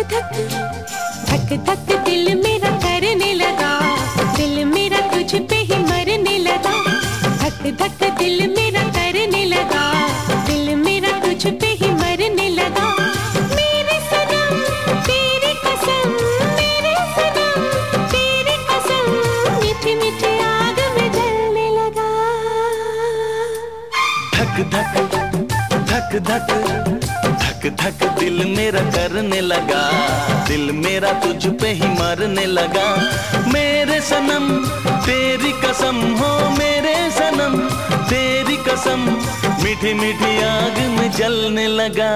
धक धक धक दिल मेरा करने लगा, दिल मेरा तुझ पे ही मरने लगा। धक धक दिल मेरा करने लगा, दिल मेरा तुझ पे ही मरने लगा। मेरे सनम तेरी कसम, मेरे सनम तेरी कसम, मीठी मीठी आग में जलने लगा। धक धक धक धक धक धक दिल मेरा करने लगा, दिल मेरा तुझ पे ही मरने लगा। मेरे सनम तेरी कसम हो, मेरे सनम तेरी कसम, मीठी मीठी आग में जलने लगा।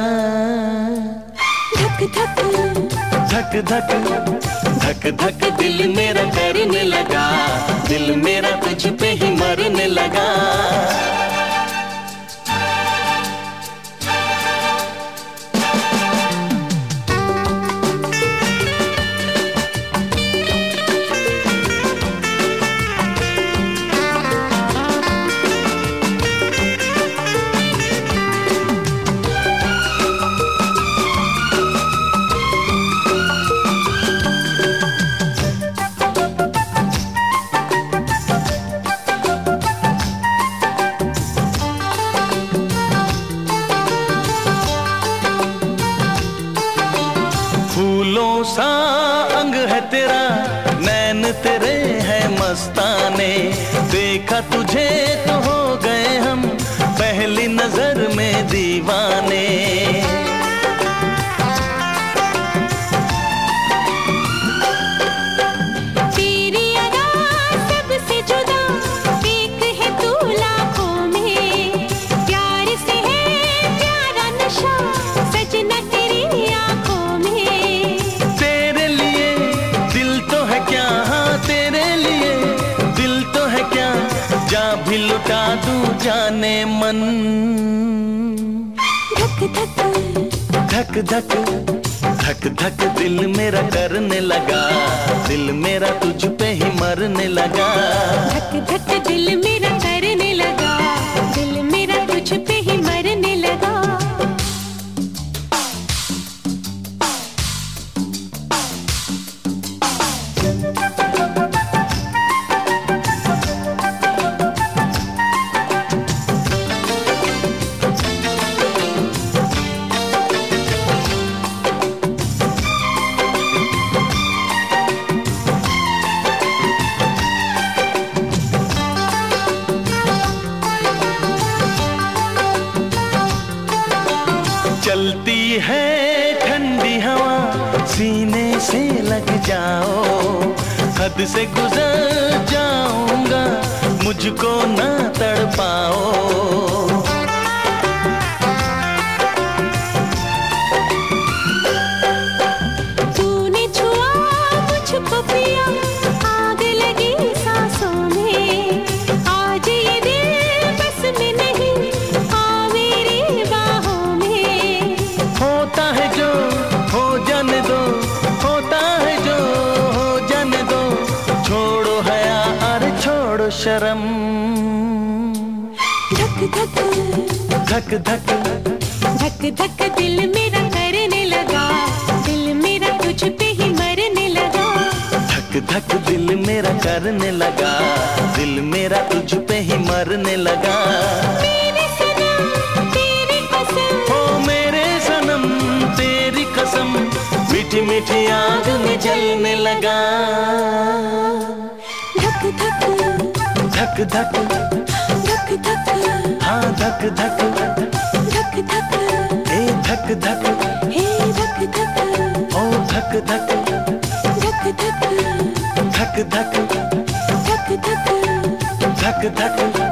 धक धक धक धक धक धक दिल मेरा करने लगा, दिल मेरा तुझ पे ही मरने लगा। फूलों सा अंग है तेरा, नैन तेरे है मस्ताने। देखा तुझे तो हो गए हम पहली नजर में दीवाने। तेरी अदा सबसे जुदा, एक है तू लाखों में। प्यार से है प्यारा नशा, सजना तेरी आंखों में। तेरे लिए दिल तो है क्या, हाँ तेरे लिए दिल तो है क्या, जा भी लुटा दूं जाने मन। धक धक धक धक धक धक दिल मेरा करने लगा, दिल मेरा तुझ पे ही मरने लगा। धक धक दिल मेरा करने लगा, दिल मेरा तुझ पे ही मरने लगा। चलती है ठंडी हवा, सीने से लग जाओ। हद से गुजर जाऊंगा, मुझको ना तड़पाओ। तूने छुआ मुझको पिया, आग लगी सांसों में। आज ये दिल बस में नहीं, आ मेरी बाहों में। होता है जो हो जाने दो, होता है जो हो जाने दो। छोड़ो हया अरे छोड़ो शर्म। धक धक धक धक धक धक दिल मेरा करने लगा, दिल मेरा तुझ पे ही मरने लगा। धक धक दिल मेरा करने लगा, दिल मेरा तुझ पे ही मरने लगा। मेरे सनम तेरी कसम, हो मेरे सनम तेरी कसम, मीठी मीठी आग में जलने लगा। धक धक धक धक धक धक हाँ धक धक धक धक ए धक धक हे धक धक ओ धक धक धक धक धक धक धक धक धक धक